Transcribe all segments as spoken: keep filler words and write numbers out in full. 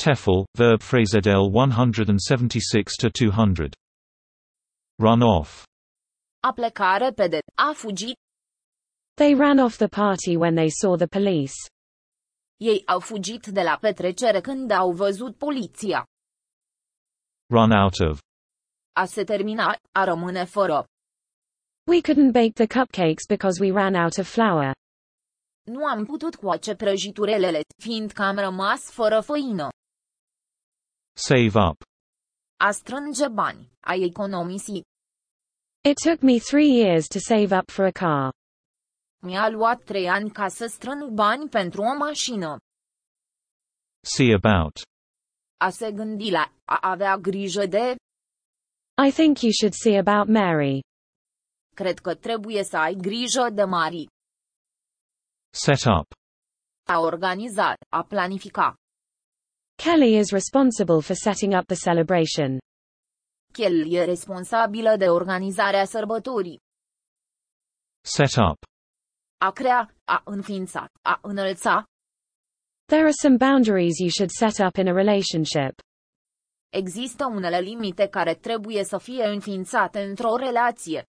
TEFL, verb phrased L one seventy-six to two hundred. Run off. A pleca repede, a fugi. They ran off the party when they saw the police. Ei au fugit de la petrecere când au văzut poliția. Run out of. A se termina, a rămâne fără. We couldn't bake the cupcakes because we ran out of flour. Nu am putut coace prăjiturelele, fiindcă am rămas fără făină. Save up. A strânge bani, a economisi. It took me three years to save up for a car. Mi-a luat trei ani ca să strâng bani pentru o mașină. See about. A se gândi la, a avea grijă de. I think you should see about Mary. Cred că trebuie să ai grijă de Mary. Set up. A organiza, a planifica. Kelly is responsible for setting up the celebration. Kelly e responsabilă de organizarea sărbătorii. Set up. A crea, a înființa, a înălța. There are some boundaries you should set up in a relationship. Există unele limite care trebuie să fie înființate într-o relație.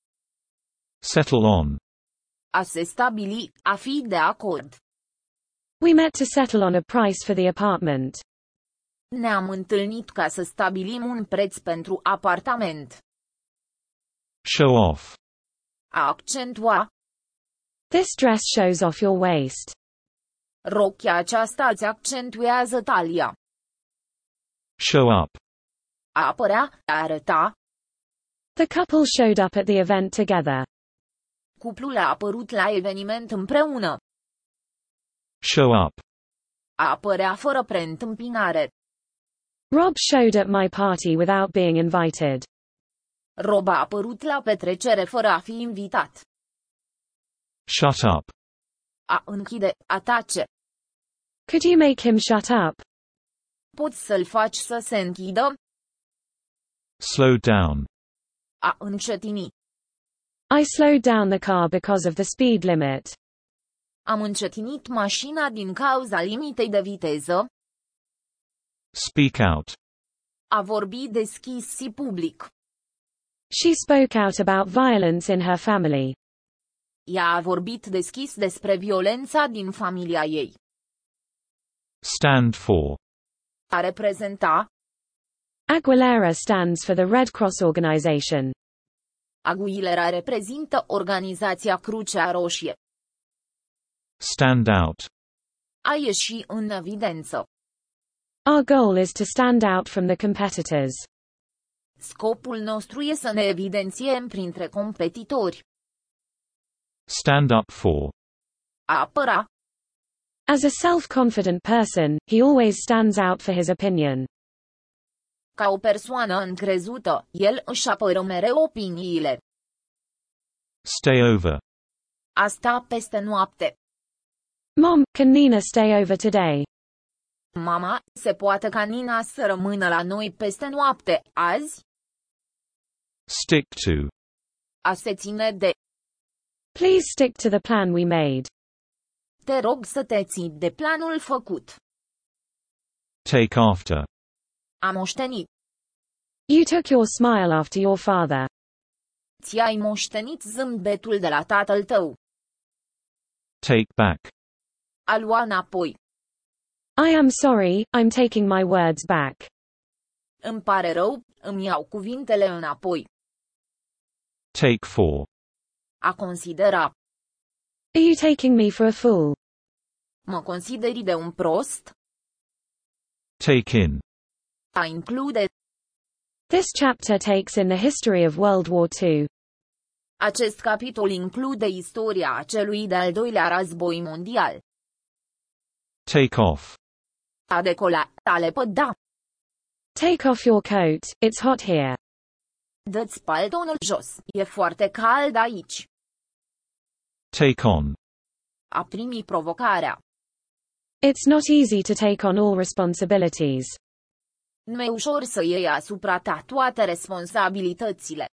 Settle on. A se stabili, a fi de acord. We met to settle on a price for the apartment. Ne-am întâlnit ca să stabilim un preț pentru apartament. Show off. A accentua. This dress shows off your waist. Rochia aceasta îți accentuează talia. Show up. A apărea, a arăta. The couple showed up at the event together. Cuplul a apărut la eveniment împreună. Show up. A apărea fără preîntâmpinare. Rob showed at my party without being invited. Rob a apărut la petrecere fără a fi invitat. Shut up. A închide, a tace. Could you make him shut up? Poți să-l faci să se închidă? Slow down. A încetini. I slowed down the car because of the speed limit. Am încetinit mașina din cauza limitei de viteză. Speak out. A vorbi deschis și public. She spoke out about violence in her family. Ea a vorbit deschis despre violența din familia ei. Stand for. A reprezenta. Aguilera stands for the Red Cross organization. Aguilera reprezintă organizația Crucea Roșie. Stand out. A ieși în evidență. Our goal is to stand out from the competitors. Scopul nostru e să ne evidențiem printre competitori. Stand up for. A apăra. As a self-confident person, he always stands out for his opinion. Ca o persoană încrezută, el își apără mereu opiniile. Stay over. A sta peste noapte. Mom, can Nina stay over today? Mama, se poate ca Nina să rămână la noi peste noapte, azi? Stick to. A se ține de. Please stick to the plan we made. Te rog să te ții de planul făcut. Take after. A moșteni. You took your smile after your father. Ți-ai moștenit zâmbetul de la tatăl tău. Take back. A lua înapoi. I am sorry, I'm taking my words back. Îmi pare rău, îmi iau cuvintele înapoi. Take for. A considera. Are you taking me for a fool? Mă consideri de un prost? Take in. A include. This chapter takes in the history of World War Two. Acest capitol include istoria celui de-al doilea război mondial. Take off. A decola, a lepăda. Take off your coat, it's hot here. Dă-ți paltonul jos, e foarte cald aici. Take on. A primi provocarea. It's not easy to take on all responsibilities. Nu e ușor să iei asupra ta toate responsabilitățile.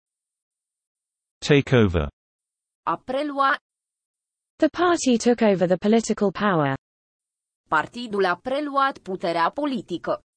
Take over. A prelua. The party took over the political power. Partidul a preluat puterea politică.